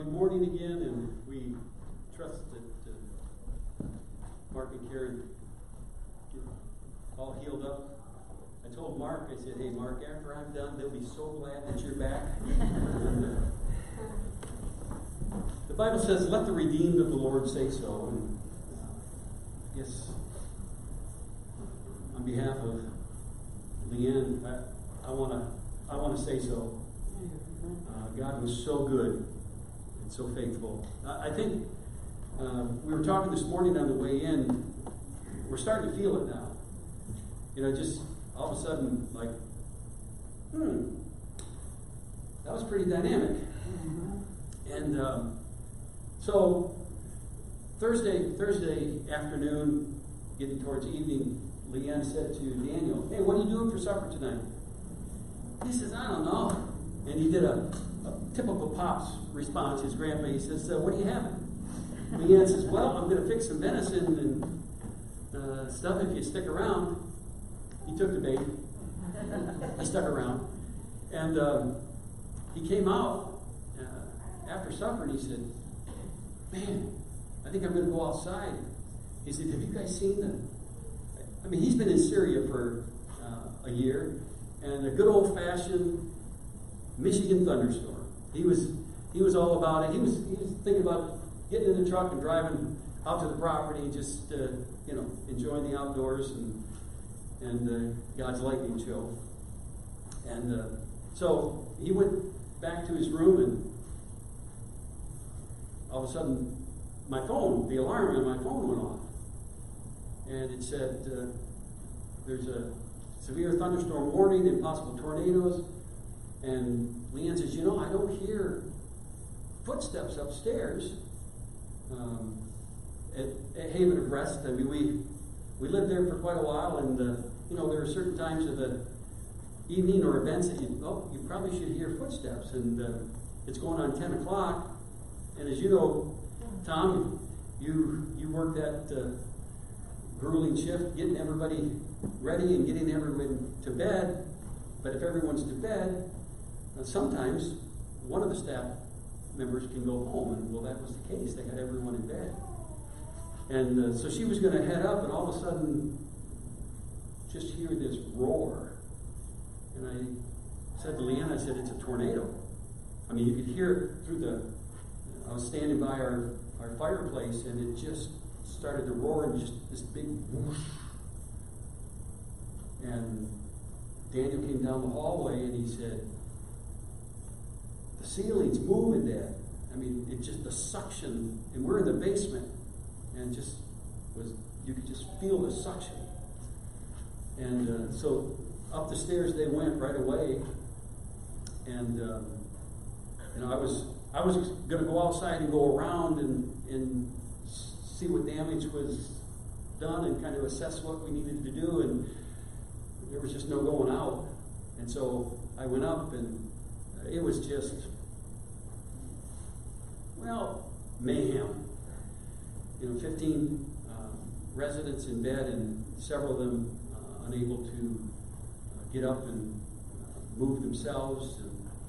good morning again, and we trust that Mark and Karen get all healed up. I told Mark, I said, hey Mark, after I'm done, they'll be so glad that you're back. The Bible says, let the redeemed of the Lord say so. And I guess on behalf of Leanne, I want to say so. God was so good and so faithful. I think we were talking this morning on the way in. We're starting to feel it now. You know, just all of a sudden, like, that was pretty dynamic. Mm-hmm. And so Thursday afternoon, getting towards evening, Leanne said to Daniel, "Hey, what are you doing for supper tonight?" He says, "I don't know." And he did a typical Pop's response, his grandpa. He says, "What are you having?" Leanne says, "Well, I'm going to fix some venison and stuff if you stick around." He took the bait. I stuck around. And he came out after supper and he said, "Man, I think I'm going to go outside." He said, "Have you guys seen the..." I mean, he's been in Syria for a year, and a good old-fashioned Michigan thunderstorm. He was all about it. He was thinking about getting in the truck and driving out to the property, just enjoying the outdoors and God's lightning show. And so he went back to his room, and all of a sudden, the alarm on my phone went off, and it said there's a severe thunderstorm warning and possible tornadoes. And Leanne says, "I don't hear footsteps upstairs at Haven of Rest." I mean, we lived there for quite a while, and there are certain times of the evening or events that you probably should hear footsteps, and it's going on 10 o'clock. And as you know, Tom, you work that grueling shift, getting everybody ready and getting everyone to bed. But if everyone's to bed, sometimes one of the staff members can go home, and well, that was the case. They had everyone in bed. And so she was going to head up, and all of a sudden, just hear this roar. And I said to Leanne, I said, "It's a tornado." I mean, you could hear it through I was standing by our fireplace, and it just started to roar, and just this big whoosh. And Daniel came down the hallway, and he said, "The ceiling's moving, Dad." I mean, it just, the suction, and we're in the basement, and you could just feel the suction. And so up the stairs they went right away, and I was going to go outside and go around and see what damage was done and kind of assess what we needed to do, and there was just no going out. And so I went up, and it was just, mayhem. 15 residents in bed, and several of them unable to get up and move themselves.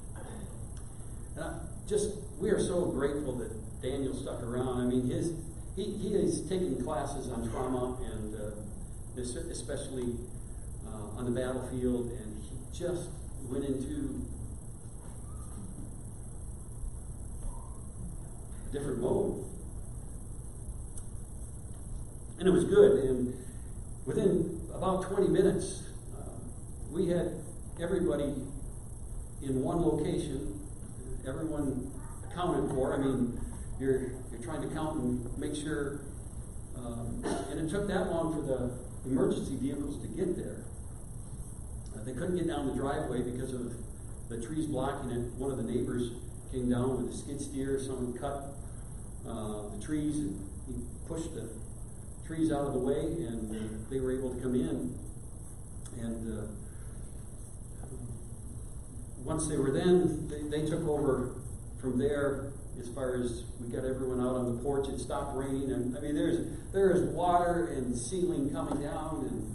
And we are so grateful that Daniel stuck around. I mean, he is taking classes on trauma, and especially on the battlefield, and he just went into a different mode. And it was good. And within about 20 minutes, we had everybody in one location, everyone accounted for. I mean, you're trying to count and make sure, and it took that long for the emergency vehicles to get there. They couldn't get down the driveway because of the trees blocking it. One of the neighbors came down with a skid steer. Someone cut the trees, and he pushed the trees out of the way, and they were able to come in. And once they were they took over from there. As far as we got everyone out on the porch, it stopped raining, and I mean, there is water and ceiling coming down, and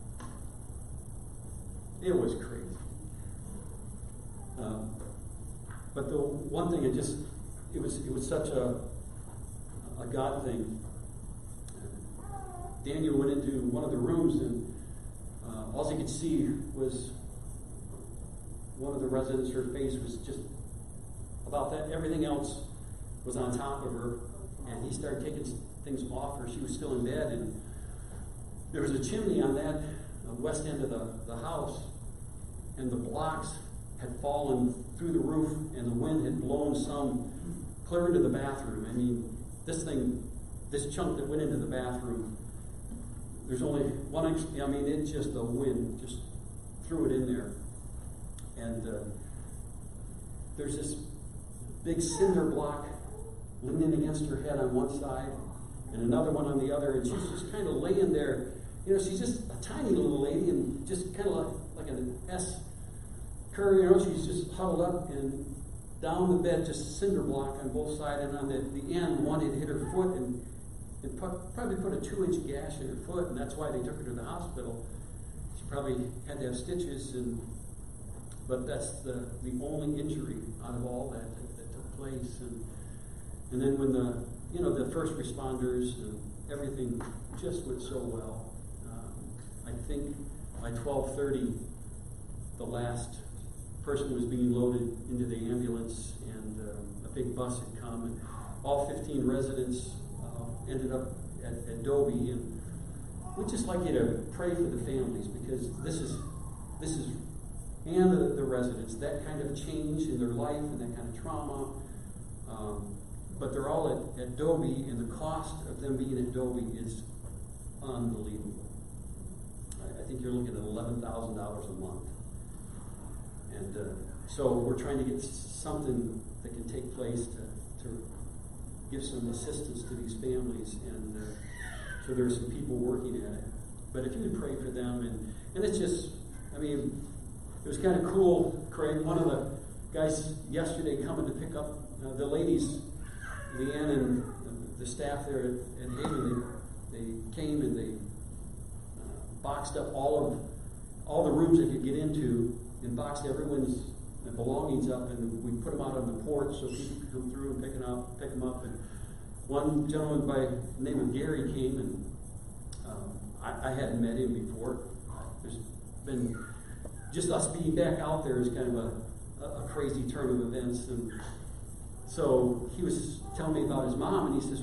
it was crazy. But the one thing that just it was such a God thing. Daniel went into one of the rooms, and all he could see was one of the residents. Her face was just about that. Everything else was on top of her, and he started taking things off her. She was still in bed, and there was a chimney on that west end of the house, and the blocks had fallen through the roof, and the wind had blown some clear into the bathroom. I mean, this chunk that went into the bathroom, there's only one, it's just the wind just threw it in there. And there's this big cinder block leaning against her head on one side, and another one on the other, and she's just kind of laying there. You know, she's just a tiny little lady, and just kind of like an S curve, you know, she's just huddled up, and down the bed, just cinder block on both sides, and on the end, one had hit her foot, and probably put a 2-inch gash in her foot, and that's why they took her to the hospital. She probably had to have stitches, but that's the only injury out of all that took place. And then when the first responders and everything just went so well. I think by 12:30, the last person was being loaded into the ambulance, and a big bus had come, and all 15 residents ended up at Dobie. And we'd just like you to pray for the families, because this is and the residents, that kind of change in their life and that kind of trauma. But they're all at Dobie, and the cost of them being at Dobie is unbelievable. I think you're looking at $11,000 a month. And so we're trying to get something that can take place to give some assistance to these families. And so there are some people working at it. But if you would pray for them, and it's just, it was kind of cool, Craig. One of the guys yesterday coming to pick up the ladies, Leanne and the staff there at Haven, they came and they boxed up all the rooms they could get into, and boxed everyone's belongings up, and we put them out on the porch so people could come through and pick them up. And one gentleman by the name of Gary came, and I hadn't met him before. There's been just us being back out there is kind of a crazy turn of events. And so he was telling me about his mom, and he says,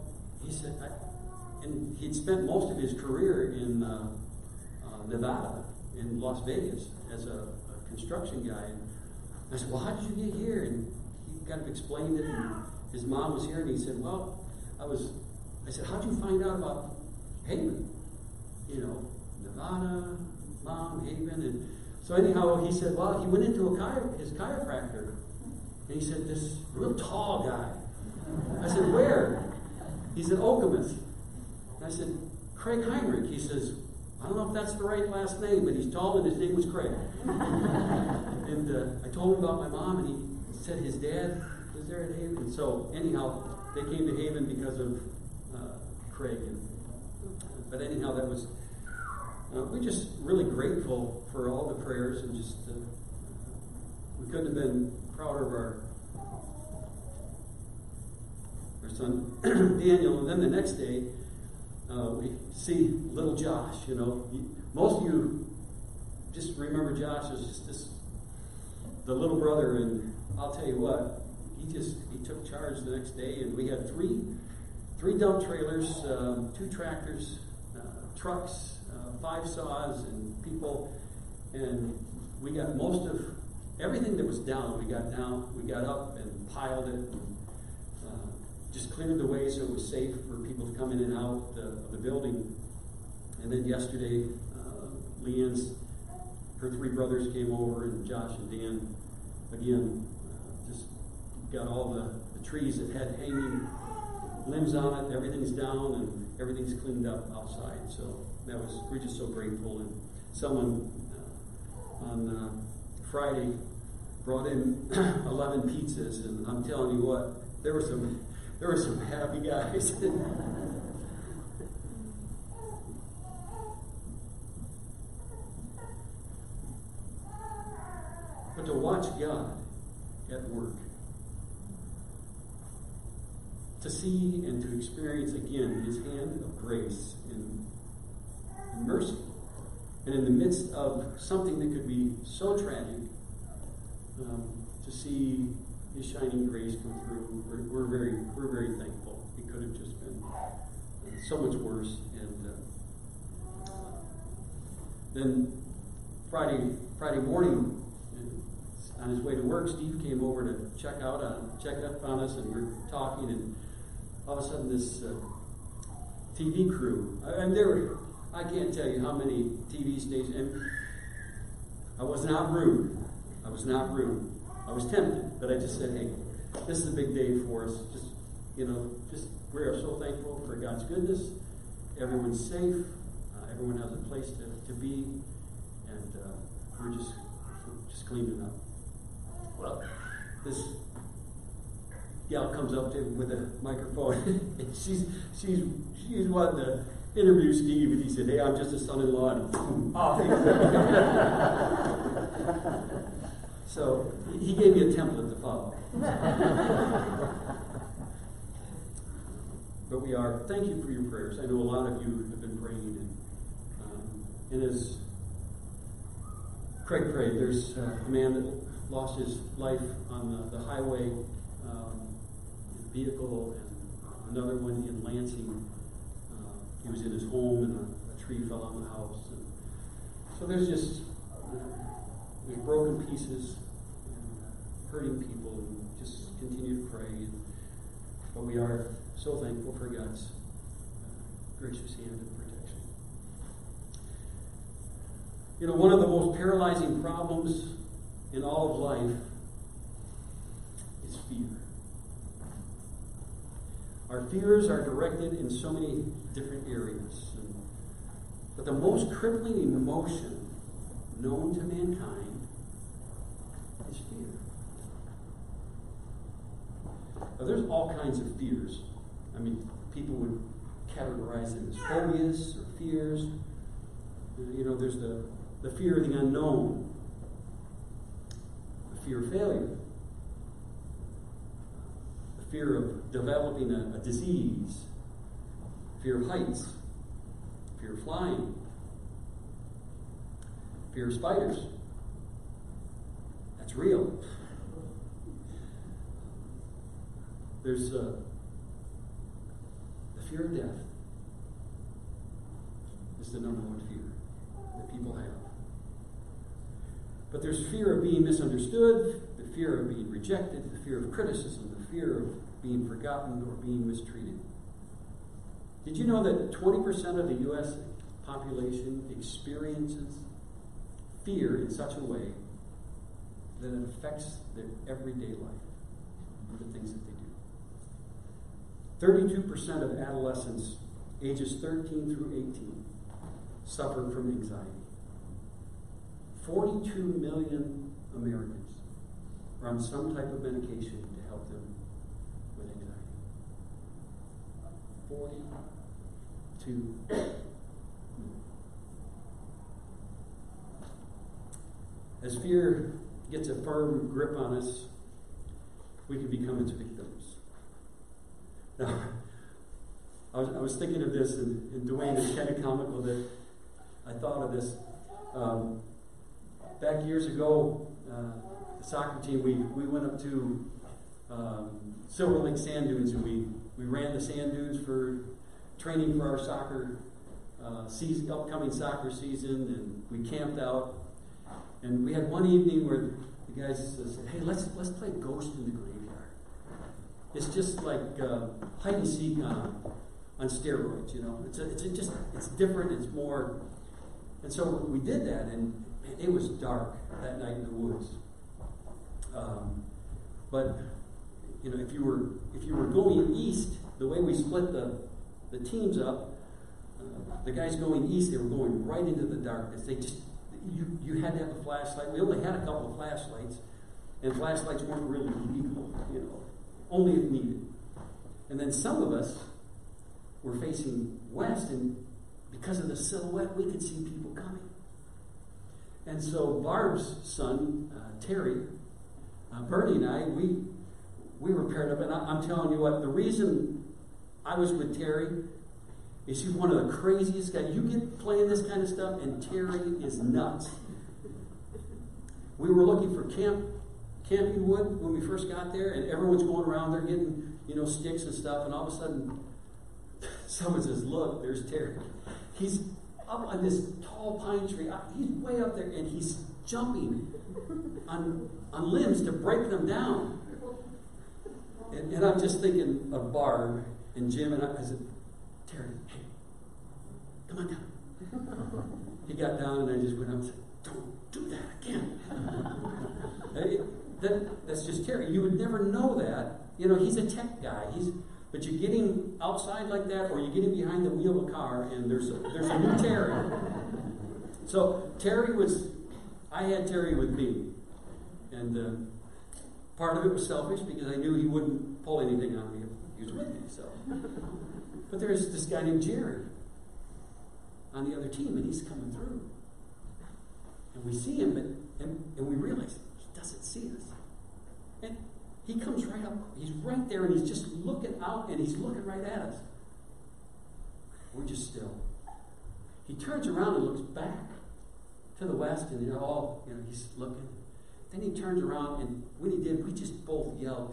and he'd spent most of his career in Nevada, in Las Vegas, as a construction guy. And I said, well, how did you get here? And he kind of explained it, and his mom was here, and he said, well, I said, how'd you find out about Haven? You know, Nevada, Mom, Haven. And so anyhow, he said, well, he went into his chiropractor, and he said, this real tall guy. I said, where? He said, Okemos. And I said, Craig Heinrich. He says, I don't know if that's the right last name, but he's tall, and his name was Craig. And I told him about my mom, and he said his dad was there at Haven. And so anyhow, they came to Haven because of Craig. But anyhow, that was, we're just really grateful for all the prayers, and just, we couldn't have been prouder of our son, Daniel. And then the next day, we see little Josh. You know, most of you just remember Josh as just the little brother, and I'll tell you what, he took charge the next day, and we had three dump trailers, 2 tractors, trucks, 5 saws, and people, and we got most of everything that was down. We got up and piled it, and just cleared the way so it was safe for people to come in and out of the building. And then yesterday, her 3 brothers came over, and Josh and Dan, again, just got all the trees that had hanging limbs on it. Everything's down, and everything's cleaned up outside. So we're just so grateful. And someone on Friday brought in 11 pizzas, and I'm telling you what, there were some happy guys. But to watch God at work, to see and to experience again His hand of grace and mercy. And in the midst of something that could be so tragic, to see His shining grace come through, we're very thankful. It could have just been so much worse. And then Friday morning, on his way to work, Steve came over to check up on us, and we're talking, and all of a sudden this TV crew, and I can't tell you how many TV stations, and I was not rude. I was tempted, but I just said, hey, this is a big day for us. We are so thankful for God's goodness. Everyone's safe. Everyone has a place to be, and we're just cleaning up. Well, this gal comes up to him with a microphone, and she's wanting to interview Steve, and he said, hey, I'm just a son-in-law, and off. So he gave me a template to follow. But thank you for your prayers. I know a lot of you have been praying, and as Craig prayed, there's a man that lost his life on the highway vehicle, and another one in Lansing. He was in his home, and a tree fell on the house. And so there's broken pieces, and hurting people, and just continue to pray. But we are so thankful for God's gracious hand and protection. One of the most paralyzing problems in all of life is fear. Our fears are directed in so many different areas. But the most crippling emotion known to mankind is fear. Now, there's all kinds of fears. People would categorize them as phobias or fears. There's the fear of the unknown, the fear of failure, the fear of developing a disease, fear of heights, fear of flying, fear of spiders. That's real. There's the fear of death. Is the number one fear that people have. But there's fear of being misunderstood, the fear of being rejected, the fear of criticism, the fear of being forgotten or being mistreated. Did you know that 20% of the U.S. population experiences fear in such a way that it affects their everyday life, the things that they do? 32% of adolescents ages 13 through 18 suffer from anxiety. 42 million Americans are on some type of medication to help them with anxiety. 42 million. As fear gets a firm grip on us, we can become its victims. Now, I was thinking of this, and Dwayne, is kind of comical that I thought of this. Back years ago, the soccer team, we went up to Silver Lake Sand Dunes, and we ran the sand dunes for training for our soccer upcoming soccer season, and we camped out. And we had one evening where the guys said, "Hey, let's play Ghost in the Graveyard." It's just like hide and seek on steroids, you know. It's different. It's more. And so we did that, and it was dark that night in the woods. But you know, if you were going east, the way we split the teams up, the guys going east, they were going right into the darkness. You had to have a flashlight. We only had a couple of flashlights, and flashlights weren't really legal, you know, only if needed. And then some of us were facing west, and because of the silhouette, we could see people coming. And so Barb's son, Terry, Bernie and I, we were paired up, and I'm telling you what, the reason I was with Terry is she's one of the craziest guys. You get playing this kind of stuff, and Terry is nuts. We were looking for camping wood when we first got there, and everyone's going around there getting, sticks and stuff, and all of a sudden, someone says, look, there's Terry. He's up on this tall pine tree. He's way up there, and he's jumping on limbs to break them down. And I'm just thinking of Barb and Jim, and I said, Terry, hey, come on down. He got down, and I just went up and said, don't do that again. That's just Terry. You would never know that. He's a tech guy. But you get him outside like that, or you get him behind the wheel of a car, and there's a new Terry. So I had Terry with me. And part of it was selfish because I knew he wouldn't pull anything on me if he was with me. So. But there's this guy named Jerry on the other team, and he's coming through. And we see him, and we realize he doesn't see us. And he comes right up. He's right there, and he's just looking out, and he's looking right at us. We're just still. He turns around and looks back to the west, and he's looking. Then he turns around, and when he did, we just both yelled,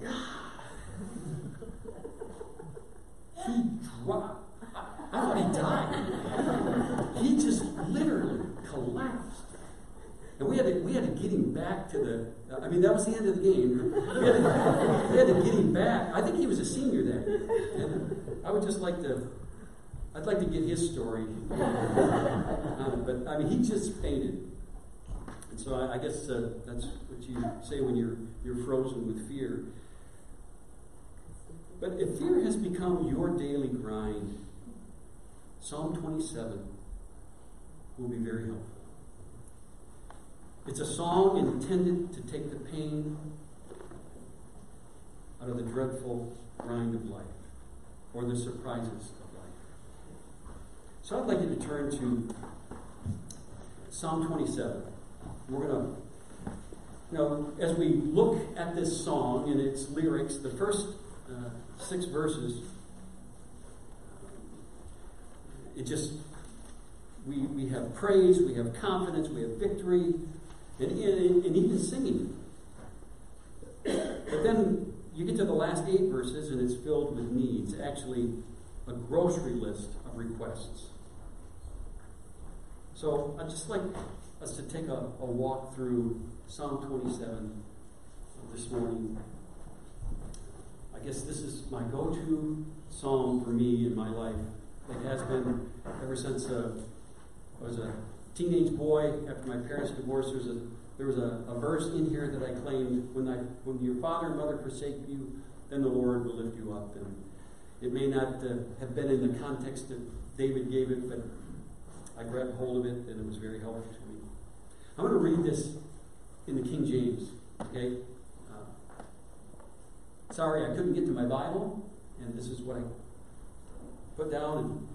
He dropped. I thought he died. He just literally collapsed. And we had to get him back to that was the end of the game. We had to get him back. I think he was a senior that year. And I would just I'd like to get his story. But he just fainted. And so I guess that's what you say when you're frozen with fear. But if fear has become your daily grind, Psalm 27 will be very helpful. It's a song intended to take the pain out of the dreadful grind of life, or the surprises of life. So I'd like you to turn to Psalm 27. We're going to, as we look at this song and its lyrics, the first 6 verses, we have praise, we have confidence, we have victory, and even singing. But then you get to the last 8 verses, and it's filled with needs. Actually, a grocery list of requests. So I'd just like us to take a walk through Psalm 27 this morning. I guess this is my go-to psalm for me in my life. It has been ever since I was a teenage boy. After my parents divorced, there was a verse in here that I claimed: when your father and mother forsake you, then the Lord will lift you up. And it may not have been in the context that David gave it, but I grabbed hold of it, and it was very helpful to me. I'm going to read this in the King James. Okay. Sorry, I couldn't get to my Bible, and this is what I put down.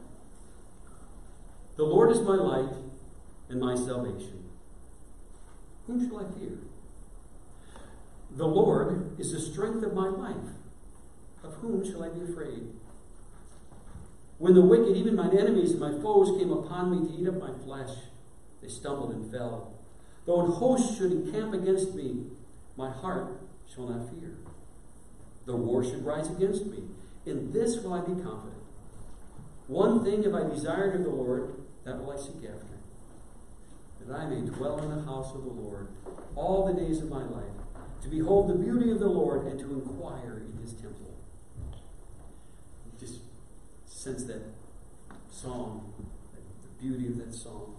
The Lord is my light and my salvation. Whom shall I fear? The Lord is the strength of my life. Of whom shall I be afraid? When the wicked, even mine enemies and my foes, came upon me to eat up my flesh, they stumbled and fell. Though an host should encamp against me, my heart shall not fear. Though war should rise against me, in this will I be confident. One thing have I desired of the Lord, that will I seek after, that I may dwell in the house of the Lord all the days of my life, to behold the beauty of the Lord and to inquire in his temple. Just sense that song, the beauty of that song.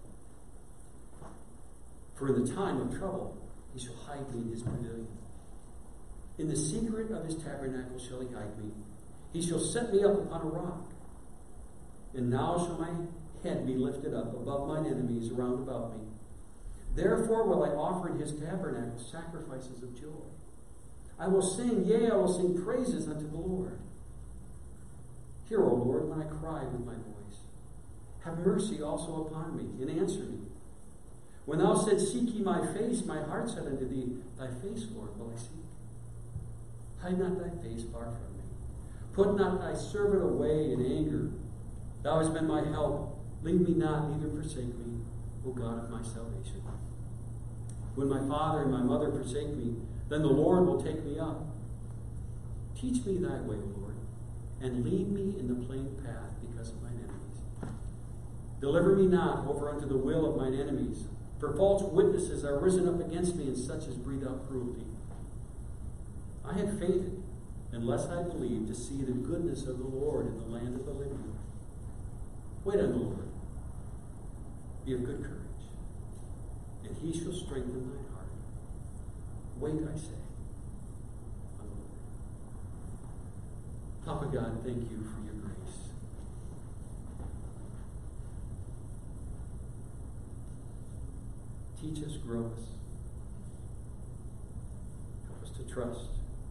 For in the time of trouble, he shall hide me in his pavilion. In the secret of his tabernacle shall he hide me. He shall set me up upon a rock. And now shall my head be lifted up above mine enemies round about me. Therefore will I offer in his tabernacle sacrifices of joy. I will sing, yea, I will sing praises unto the Lord. Hear, O Lord, when I cry with my voice. Have mercy also upon me, and answer me. When thou saidst, seek ye my face, my heart said unto thee, thy face, Lord, will I seek. Hide not thy face far from me. Put not thy servant away in anger. Thou hast been my help. Leave me not, neither forsake me, O God of my salvation. When my father and my mother forsake me, then the Lord will take me up. Teach me thy way, O Lord, and lead me in the plain path because of mine enemies. Deliver me not over unto the will of mine enemies, for false witnesses are risen up against me, and such as breathe out cruelty. I had fainted, unless I believed to see the goodness of the Lord in the land of the living. Wait on the Lord. Be of good courage, and he shall strengthen thine heart. Wait, I say, on the Lord. Papa God, thank you for your grace. Teach us, grow us. Help us to trust.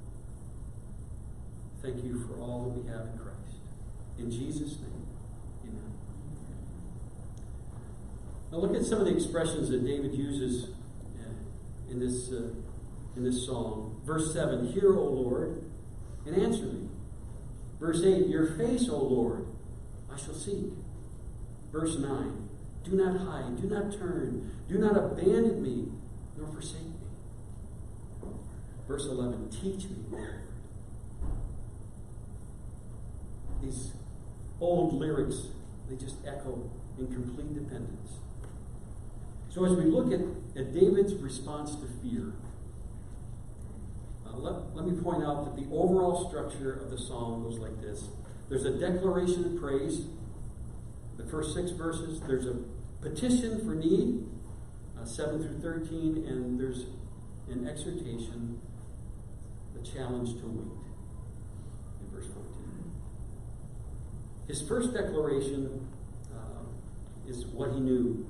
Thank you for all that we have in Christ. In Jesus' name, amen. Now look at some of the expressions that David uses in this song. Verse 7, hear, O Lord, and answer me. Verse 8, your face, O Lord, I shall seek. Verse 9, do not hide, do not turn, do not abandon me, nor forsake me. Verse 11, teach me, Lord. These old lyrics, they just echo in complete dependence. So as we look at David's response to fear, let me point out that the overall structure of the psalm goes like this. There's a declaration of praise, the first 6 verses. There's a petition for need, 7 through 13, and there's an exhortation, the challenge to wait, in verse 14. His first declaration is what he knew.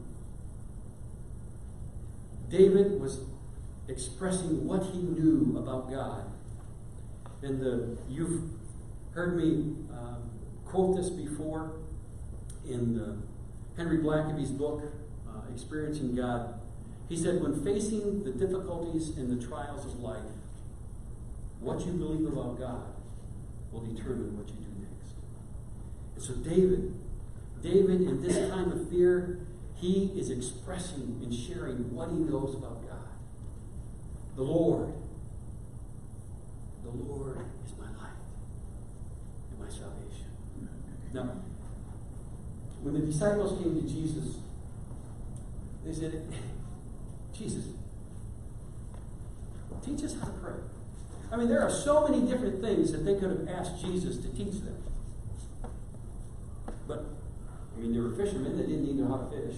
David was expressing what he knew about God. And you've heard me quote this before in Henry Blackaby's book, Experiencing God. He said, when facing the difficulties and the trials of life, what you believe about God will determine what you do next. And so David, in this time of fear, he is expressing and sharing what he knows about God. The Lord is my light and my salvation. Now, when the disciples came to Jesus, they said, Jesus, teach us how to pray. I mean, there are so many different things that they could have asked Jesus to teach them. But, I mean, they were fishermen. They didn't even know how to fish.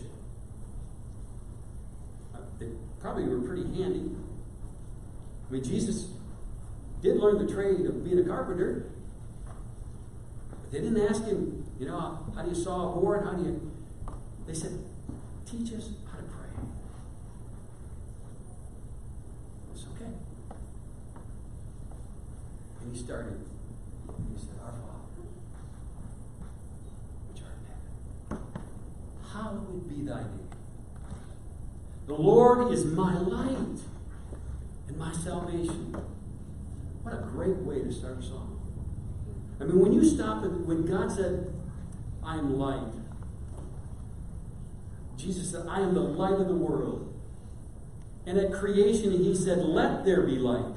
They probably were pretty handy. I mean, Jesus did learn the trade of being a carpenter. But they didn't ask him, how do you saw a board? They said, teach us how to pray. It's okay. And he started. He said, Our Father, which art in heaven, hallowed be thy name. The Lord is my light and my salvation. What a great way to start a song. I mean, when you stop and when God said, I am light, Jesus said, I am the light of the world. And at creation, he said, let there be light.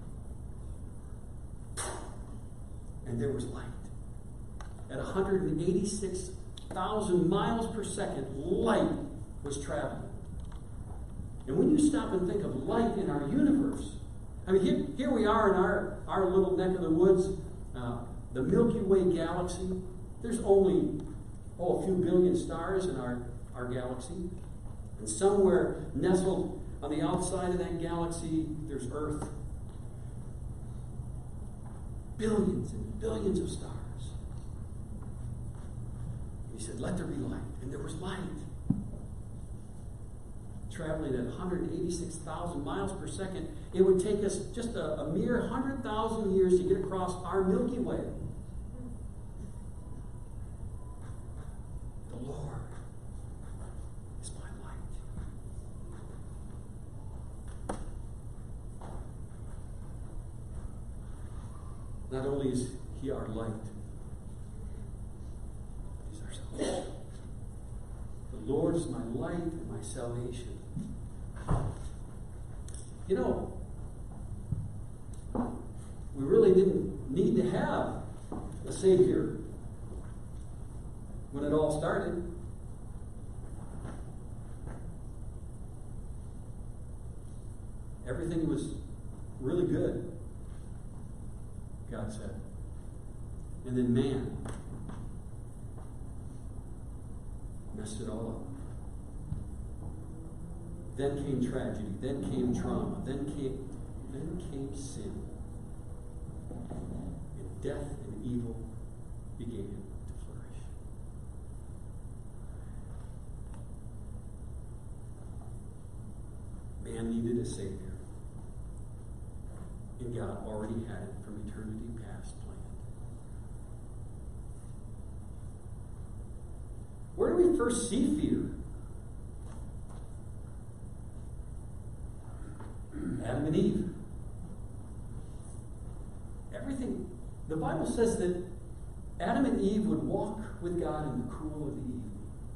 And there was light. At 186,000 miles per second, light was traveling. And when you stop and think of light in our universe, I mean, here we are in our little neck of the woods, the Milky Way galaxy. There's only, a few billion stars in our galaxy. And somewhere nestled on the outside of that galaxy, there's Earth. Billions and billions of stars. And he said, let there be light. And there was light. Traveling at 186,000 miles per second, it would take us just a mere 100,000 years to get across our Milky Way. The Lord is my light. Not only is he our light, he's our salvation. The Lord is my light and my salvation. You know, we really didn't need to have a Savior when it all started. Everything was really good, God said. And then man messed it all up. Then came tragedy, then came trauma, then came sin. And death and evil began to flourish. Man needed a Savior. And God already had it from eternity past planned. Where do we first see fear? Adam and Eve. Everything. The Bible says that Adam and Eve would walk with God in the cool of the evening.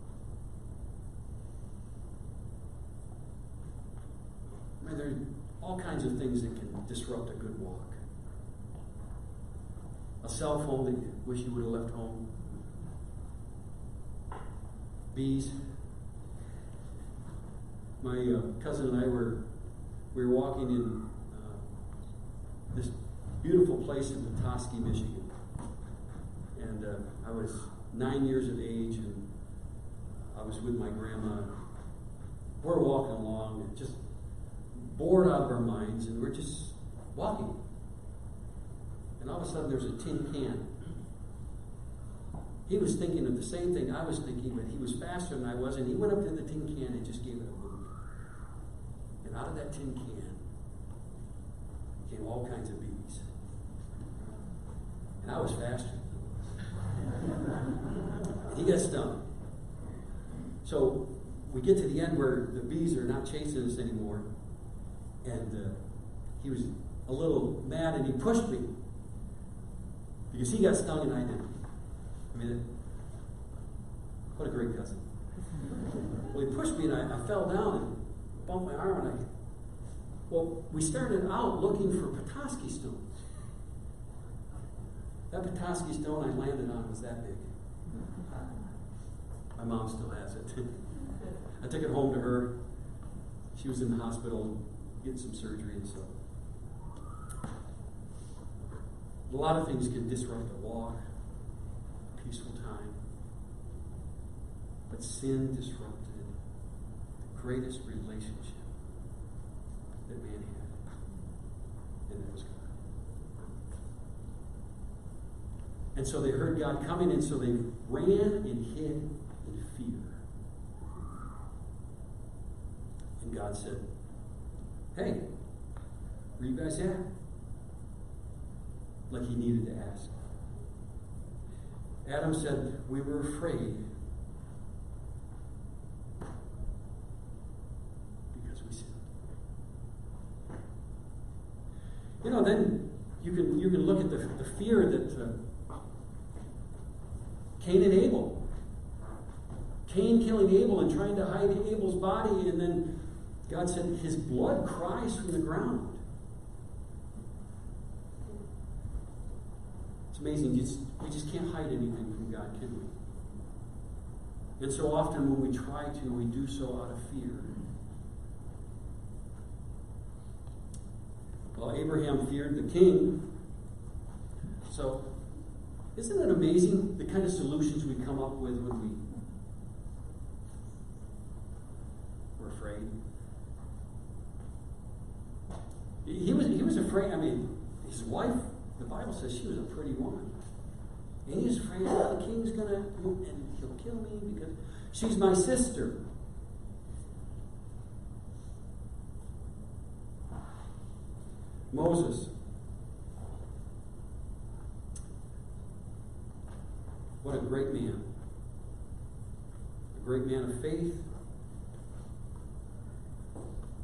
I mean, there are all kinds of things that can disrupt a good walk. A cell phone that you wish you would have left home. Bees. My cousin and I we were walking in this beautiful place in Petoskey, Michigan. And I was 9 years of age, and I was with my grandma. We're walking along, and just bored out of our minds, and we're just walking. And all of a sudden, there's a tin can. He was thinking of the same thing I was thinking, but he was faster than I was, and he went up to the tin can and just gave it a boot. And out of that tin can came all kinds of bees. And I was faster. And he got stung. So we get to the end where the bees are not chasing us anymore. And he was a little mad, and he pushed me. Because he got stung and I didn't. I mean, what a great cousin. Well, he pushed me, and I fell down and bumped my arm, and well, we started out looking for Petoskey stones. That Petoskey stone I landed on was that big. My mom still has it. I took it home to her. She was in the hospital getting some surgery, and so a lot of things can disrupt a walk, a peaceful time. But sin disrupted the greatest relationship that man had, and that was God. And so they heard God coming, and so they ran and hid in fear. And God said, "Hey, where you guys at?" Like he needed to ask. Adam said, "We were afraid because we sinned." You know, then you can look at the fear that Cain and Abel. Cain killing Abel and trying to hide Abel's body, and then God said, "His blood cries from the ground." It's amazing. We just can't hide anything from God, can we? And so often when we try to, we do so out of fear. Well, Abraham feared the king. So, isn't it amazing the kind of solutions we come up with when we're afraid? He was afraid. I mean, his wife, the Bible says she was a pretty woman. And he's afraid that the king's going to, and he'll kill me because she's my sister. Moses. What a great man. A great man of faith.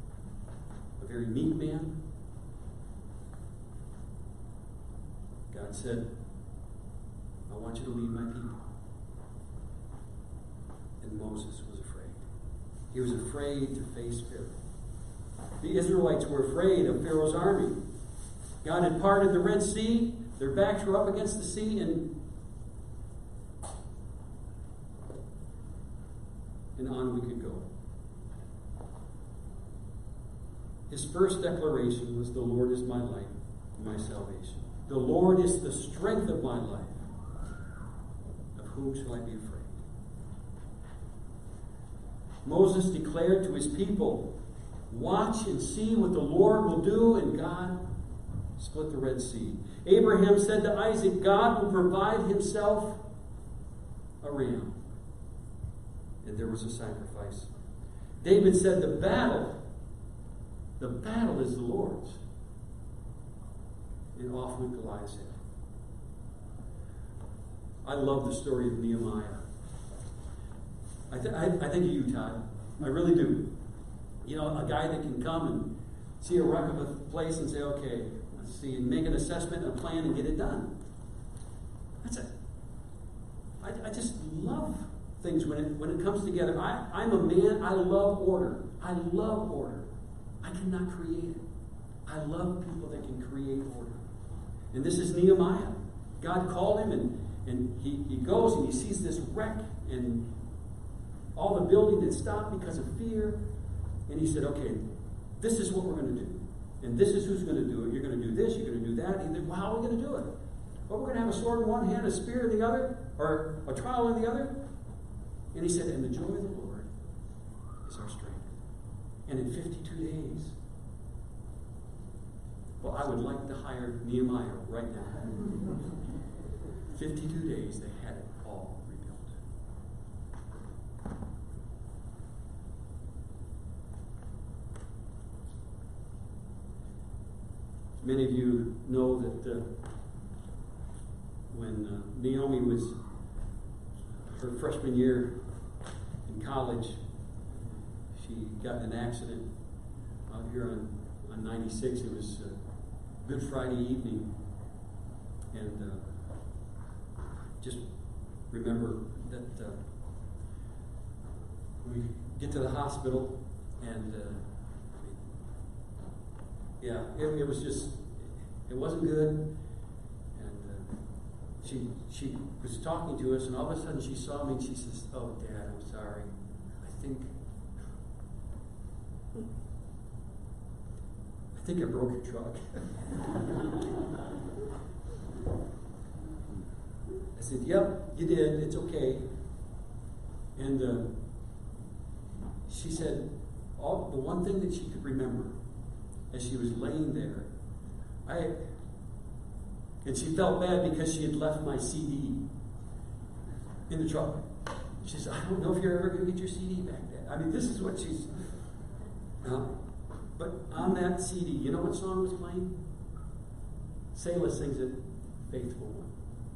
A very meek man. God God said, I want you to lead my people. And Moses was afraid. He was afraid to face Pharaoh. The Israelites were afraid of Pharaoh's army. God had parted the Red Sea. Their backs were up against the sea, and on we could go. His first declaration was, the Lord is my light and my salvation. The Lord is the strength of my life. Of whom shall I be afraid? Moses declared to his people, watch and see what the Lord will do, and God split the Red Sea. Abraham said to Isaac, God will provide himself a ram. And there was a sacrifice. David said, the battle is the Lord's. And off went Goliath. I love the story of Nehemiah. I think of you, Todd. I really do. You know, a guy that can come and see a wreck of a place and say, okay, let's see, and make an assessment and a plan and get it done. That's it. I just love things when it comes together. I'm a man, I love order. I love order. I cannot create it. I love people that can create order. And this is Nehemiah. God called him, and he goes and he sees this wreck and all the building that stopped because of fear. And he said, okay, this is what we're going to do. And this is who's going to do it. You're going to do this, you're going to do that. And he said, well, how are we going to do it? Well, we're going to have a sword in one hand, a spear in the other, or a trowel in the other. And he said, and the joy of the Lord is our strength. And in 52 days, well, I would like to hire Nehemiah right now. 52 days, they had it all rebuilt. Many of you know that when Naomi was her freshman year in college, she got in an accident out here on 96. It was Good Friday evening. And just remember that we get to the hospital, and it was just, it wasn't good. And she was talking to us, and all of a sudden she saw me and she says, oh, Dad, I'm sorry. I think I broke your truck. I said, yep, you did. It's okay. And she said, the one thing that she could remember as she was laying there, and she felt bad because she had left my CD in the truck. She said, I don't know if you're ever going to get your CD back, Dad. I mean, this is what she's... But on that CD, you know what song was playing? Selah sings it, Faithful One.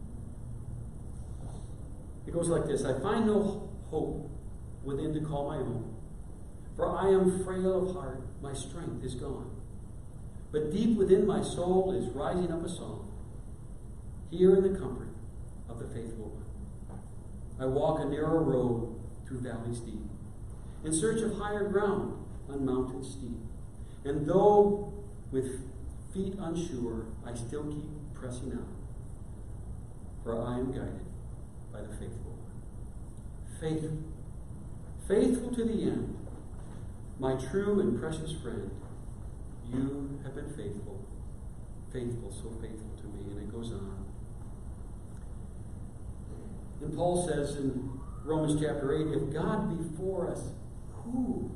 It goes like this: I find no hope within to call my own, for I am frail of heart, my strength is gone. But deep within my soul is rising up a song, here in the comfort of the Faithful One. I walk a narrow road through valleys deep, in search of higher ground on mountains steep. And though with feet unsure, I still keep pressing on, for I am guided by the Faithful One. Faithful to the end, my true and precious friend, you have been faithful, so faithful to me. And it goes on. And Paul says in Romans chapter 8, if God be for us, who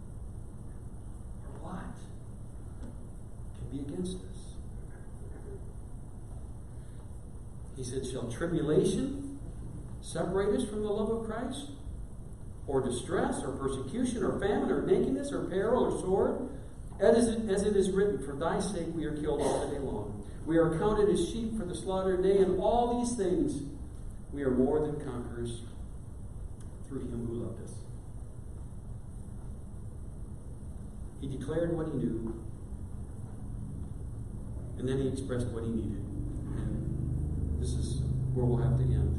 or what can be against us? He said, shall tribulation separate us from the love of Christ? Or distress, or persecution, or famine, or nakedness, or peril, or sword? As it is written, for thy sake we are killed all the day long. We are counted as sheep for the slaughter. Nay, in all these things we are more than conquerors through him who loved us. He declared what he knew, and then he expressed what he needed. And where we'll have to end.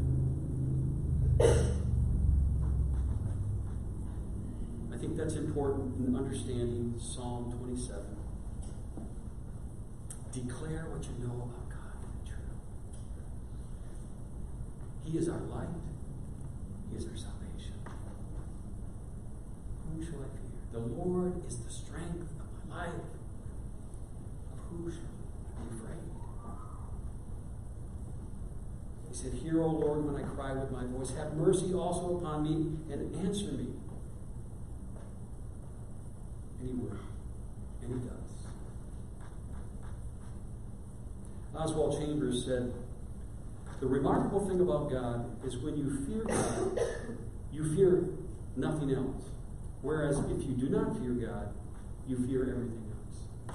I think that's important in understanding Psalm 27. Declare what you know about God to be true. He is our light. He is our salvation. Whom shall I fear? The Lord is the strength of my life. Of who shall I be afraid? He said, Hear, O Lord, when I cry with my voice. Have mercy also upon me and answer me. And he will. And he does. Oswald Chambers said, the remarkable thing about God is when you fear God, you fear nothing else. Whereas if you do not fear God, you fear everything else.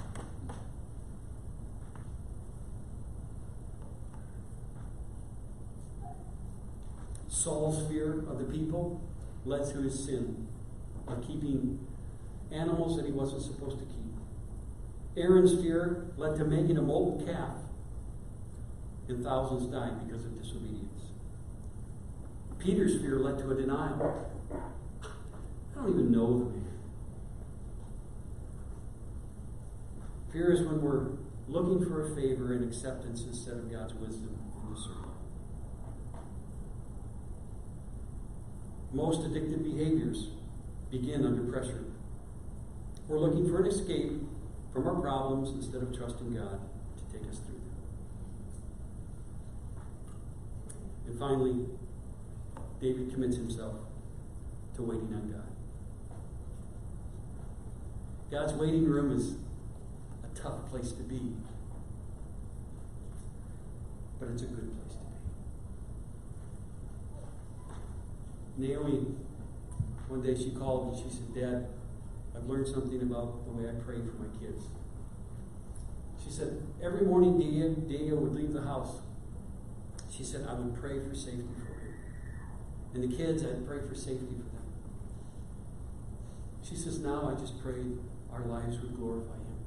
Saul's fear of the people led to his sin of keeping animals that he wasn't supposed to keep. Aaron's fear led to making a molten calf, and thousands died because of disobedience. Peter's fear led to a denial. I don't even know the man. Fear is when we're looking for a favor and acceptance instead of God's wisdom and discernment. Most addictive behaviors begin under pressure. We're looking for an escape from our problems instead of trusting God to take us through them. And finally, David commits himself to waiting on God. God's waiting room is a tough place to be, but it's a good place to be. Naomi, one day she called and she said, Dad, I've learned something about the way I pray for my kids. She said, every morning Delia would leave the house. She said, I would pray for safety for him. And the kids, I'd pray for safety for them. She says, now I just pray our lives would glorify him.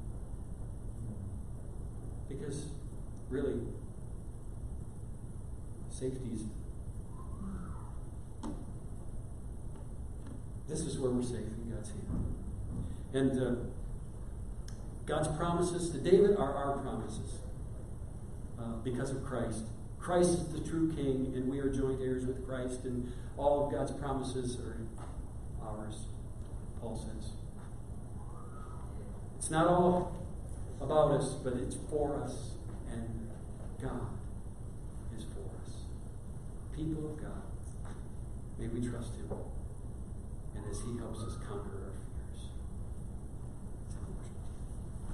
Because, really, safety is... This is where we're safe in God's hand. And God's promises to David are our promises because of Christ. Christ is the true King, and we are joint heirs with Christ, and all of God's promises are ours, Paul says. It's not all about us, but it's for us, and God is for us. People of God, may we trust him, and as he helps us conquer our fear.